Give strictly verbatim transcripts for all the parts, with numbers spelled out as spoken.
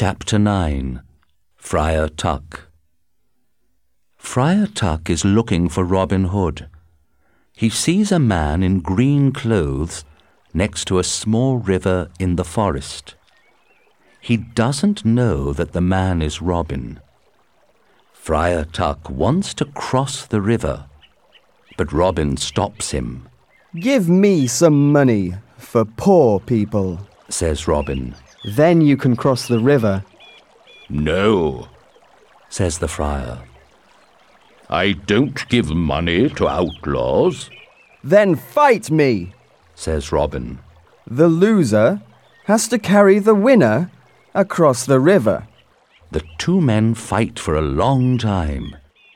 Chapter nine. Friar Tuck. Friar Tuck is looking for Robin Hood. He sees a man in green clothes next to a small river in the forest. He doesn't know that the man is Robin. Friar Tuck wants to cross the river, but Robin stops him. "Give me some money for poor people," says Robin. "Then you can cross the river." "No," says the friar. "I don't give money to outlaws." "Then fight me," says Robin. "The loser has to carry the winner across the river." The two men fight for a long time.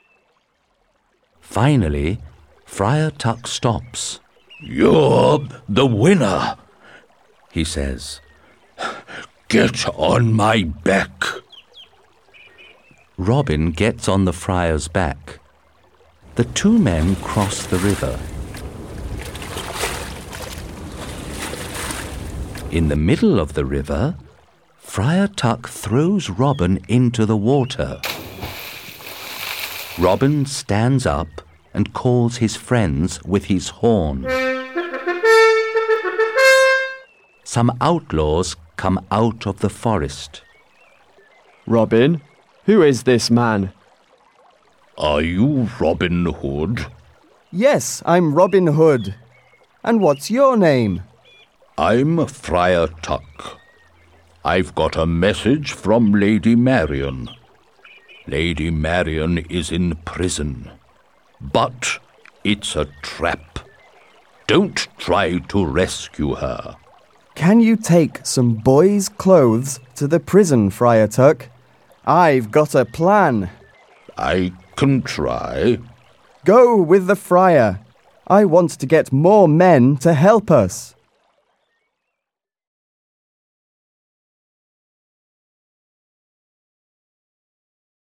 Finally, Friar Tuck stops. "You're the winner," he says. "Get on my back." Robin gets on the friar's back. The two men cross the river. In the middle of the river, Friar Tuck throws Robin into the water. Robin stands up and calls his friends with his horn. Some outlaws come out of the forest. "Robin, who is this man?" "Are you Robin Hood?" "Yes, I'm Robin Hood. And what's your name?" "I'm Friar Tuck. I've got a message from Lady Marian. Lady Marian is in prison, but it's a trap. Don't try to rescue her." "Can you take some boys' clothes to the prison, Friar Tuck? I've got a plan." "I can try." "Go with the friar. I want to get more men to help us."